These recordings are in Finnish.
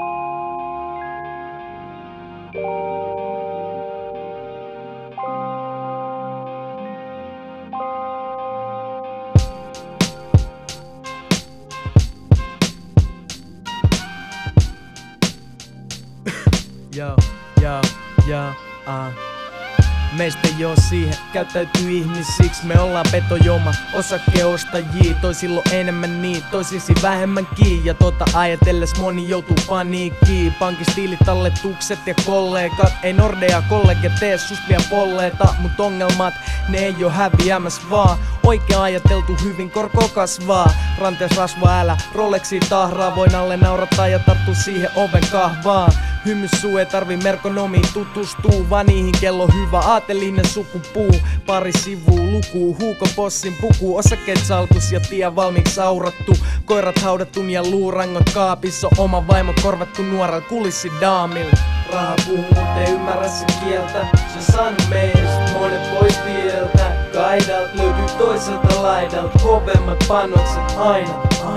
Meistä ei oo siihen, käyttäytyy ihmisiksi. Me ollaan petojoma, osakkeostajia. Toisilla on enemmän niin, toisisi vähemmän kiinni. Ja ajatelles moni joutuu paniikkiin. Pankistiilit, talletukset ja kollegat. Ei Nordea kollege tee susta vielä polleeta. Mut ongelmat, ne ei oo häviämäs vaan. Oikein ajateltu hyvin, korko kasvaa. Rantees rasva älä, Rolexi tahraa. Voin alle naurattaa ja tarttuu siihen oven kahvaan. Hymys suu ei tarvi merkonomiin tutustuu. Vaan niihin kello hyvä, aatelinen sukupuu. Pari sivua lukuu, Hugo Bossin puku. Osakkeet salkus ja tie valmiiksi saurattu. Koirat haudattu ja luurangot kaapissa. Oma vaimo korvattu nuorella kulissidaamilla. Raha puhuu, mut ei ymmärrä sen kieltä. Se saanut meistä monet pois tieltä. Kaidalta löytyy toiselta laidalta. Kovemmat panokset aina.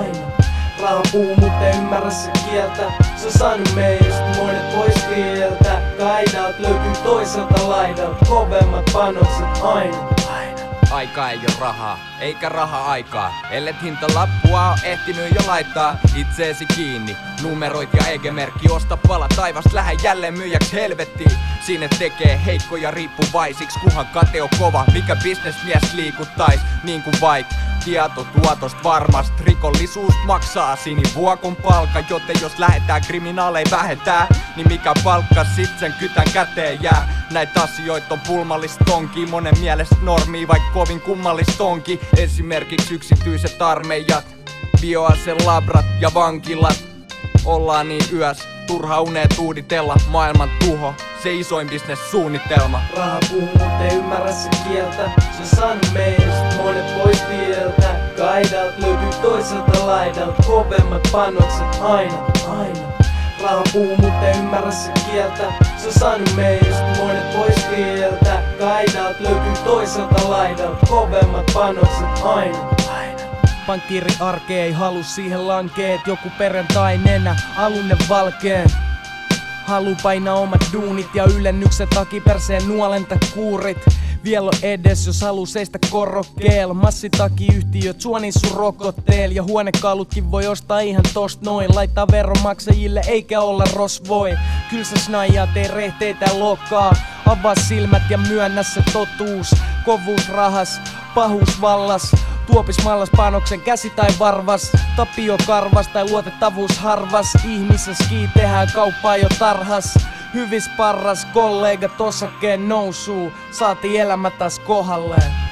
Raha puhuu, mut ei ymmärrä sen kieltä. Se saanut meistä monet pois tieltä. Kaidalta löytyy toiselta laidalta. Kovemmat panokset aina. Aika ei oo rahaa, eikä raha aikaa. Ellet hintalappua on ehtinyt jo laittaa itseesi kiinni. Numeroit ja EG-merkki, osta pala taivasta, lähde jälleen myyjäks helvettiin. Sinne tekee heikkoja riippuvaisiksi, kunhan kate on kova. Mikä bisnesmies liikuttais, niin kuin vaik tieto tuotosta varmast. Rikollisuus maksaa sinivuokon palkka, joten jos lähetään kriminaaleja vähentää, niin mikä palkka sit sen kytän käteen jää. Näitä asioita on pulmallistonkin, monen mielestä normii, vaikka kovin kummallistonkin. Esimerkiksi yksityiset armeijat, bioaselabrat ja vankilat. Ollaan niin yös, turha uneet uuditella, maailman tuho, se isoin bisnessuunnitelma. Raha puhuu, mut ei ymmärrä sen kieltä. Se saanut meistä monet pois tieltä. Kaidalta löytyy toiselta laidalta. Kovemmat panokset aina. Raha puhuu, mut ei ymmärrä sen kieltä. Se saanut meistä monet pois tieltä. Kaidalta löytyy toiselta laidalta. Kovemmat panokset aina. Pankkiiri arke ei halu siihen lankeet. Joku perjantai nenä, alunne valkeen. Halu painaa omat duunit ja ylennyksen takia perseen nuolenta kuurit. Vielä on edes, jos haluu seistä korokeel. Massitakiyhtiöt suonin sun rokoteel. Ja huonekalutkin voi ostaa ihan tost noin. Laittaa veronmaksajille eikä olla rosvoi. Kyl sä snaijaat, ei rehteitä lokaa. Avaa silmät ja myönnä se totuus. Kovuus rahas, pahuus vallas. Tuopis mallas panoksen käsi tai varvas. Tapio karvas tai luotettavuus harvas. Ihmiseskin tehdään kauppaa jo tarhas. Hyvis parras kollegat osakkeen nousuu. Saati elämä taas kohdalleen.